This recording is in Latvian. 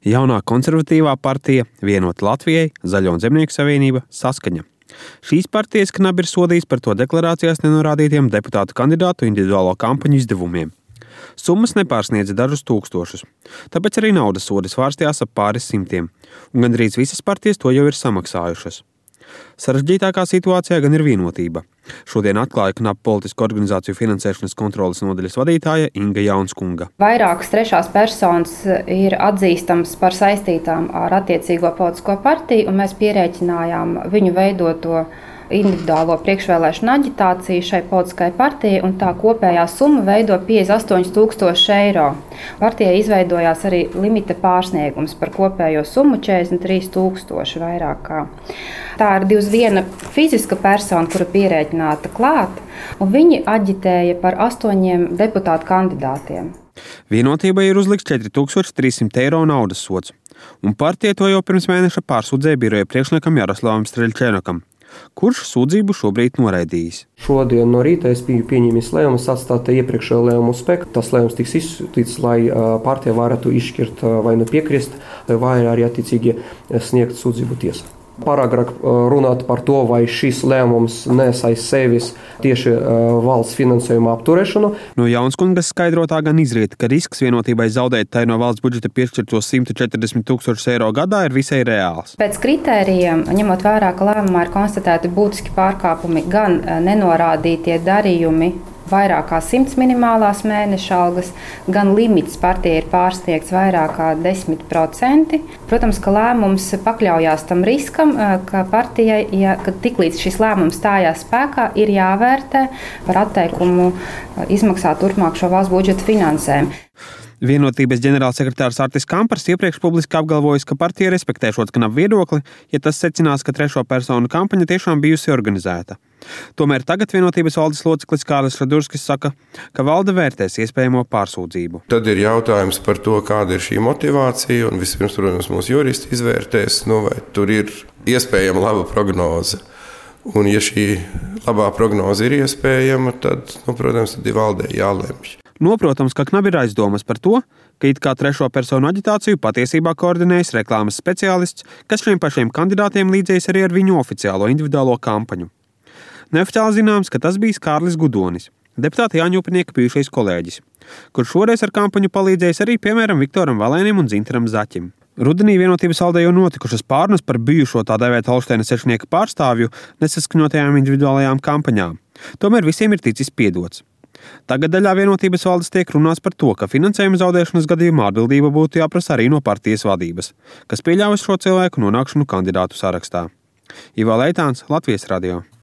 Jaunā konservatīvā partija, Vienota Latvijai, Zaļo un Zemnieku savienība, Saskaņa. Šīs partijas knabi ir sodījis par to deklarācijās nenorādītiem deputātu kandidātu individuālo kampaņu izdevumiem. Summas nepārsniedz dažus tūkstošus, tāpēc arī naudas sodi svārstījās ap pāris simtiem, un gandrīz visas partijas to jau ir samaksājušas. Sarežģītākā situācijā gan ir Vienotība. Šodien atklāja knapu politisku organizāciju finansēšanas kontroles nodaļas vadītāja Inga Jaunskunga. Vairākas trešās personas ir atzīstams par saistītām ar attiecīgo politisko partiju, un mēs pierēķinājām viņu veidoto individuālo priekšvēlēšanu aģitāciju šai politiskai partijai, un tā kopējā summa veido 58,000 eiro. Partijai izveidojās arī limita pārsniegums par kopējo summu 43,000 vairāk kā. Tā ir 21 fiziska persona, kura pierēķināta klāt, un viņi aģitēja par 8 deputātu kandidātiem. Vienotībai ir uzlikts 4300 eiro naudas sods, un partija to jau pirms mēneša pārsūdzēja biroja priekšniekam Jaroslavam Streļčēnokam, kurš sūdzību šobrīd noraidījis. Šodien no rīta es biju pieņēmis lēmumu atstāt iepriekšējo lēmumu spēku. Tas lēmums tiks izsūtīts, lai partija varētu izšķirt vai nu piekrist, vai arī attiecīgi sniegt sūdzību tiesā. Pārāk runāt par to, vai šis lēmums nes aiz sevis tieši valsts finansējuma apturēšanu. No Jaunskungas skaidrotā gan izriet, ka risks Vienotībai zaudēt tai no valsts budžeta piešķirtos 140,000 eiro gadā ir visai reāls. Pēc kritērijiem, ņemot vērā, ka lēmumā ir konstatēti būtiski pārkāpumi, gan nenorādītie darījumi vairāk kā 100 minimālās mēneša algas, gan limits partijai ir pārsniegts vairāk kā 10%. Protams, ka lēmums pakļaujās tam riskam, ka partijai, kad tiklīdz šis lēmums stājās spēkā, ir jāvērtē par atteikumu izmaksāt turpmāk šo valsts budžeta finansējumu. Vienotības ģenerālsekretārs Artis Kampars iepriekš publiski apgalvojis, ka partija respektēšot knapu viedokli, ja tas secinās, ka trešo personu kampaņa tiešām bijusi organizēta. Tomēr tagad Vienotības valdes loceklis Kārlis Radurskis saka, ka valde vērtēs iespējamo pārsūdzību. Tad ir jautājums par to, kāda ir šī motivācija, un vispirms, protams, mūsu juristi izvērtēs, vai tur ir iespējama laba prognoze. Un ja šī labā prognoze ir iespējama, tad, protams, tad ir valdē jālemj. Noprotams, ka knabi ir aizdomas par to, ka it kā trešo personu aģitāciju patiesībā koordinējas reklāmas speciālists, kas šiem pašiem kandidātiem līdzējis arī ar viņu oficiālo individuālo kampaņu. Neoficiāli zināms, ka tas bijis Kārlis Gudonis, deputāta Jāņa Upinieka bijušais kolēģis, kurš šoreiz ar kampaņu palīdzējis arī, piemēram, Viktoram Valēnim un Dzintaram Zaķim. Rudenī Vienotības valdē jau notikušas pārunas par bijušo tā dēvēta Holšteina sešnieka pārstāvju nesaskaņotajām individuālajām kampaņām. Tomēr visiem ir ticis piedots. Tagad daļā Vienotības valdes tiek runāts par to, ka finansējuma zaudēšanas gadījumā atbildība būtu jāprasa arī no partijas vadības, kas pieļāvis šo cilvēku nonākšanu kandidātu sarakstā. Ivo Leitāns, Latvijas radio.